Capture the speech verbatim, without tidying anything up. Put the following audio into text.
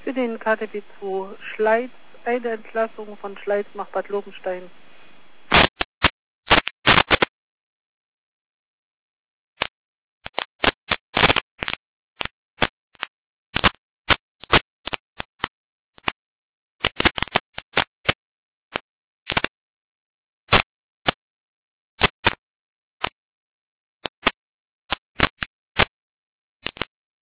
Für den K T B zwei Schleiz, eine Entlassung von Schleiz nach Bad Lobenstein.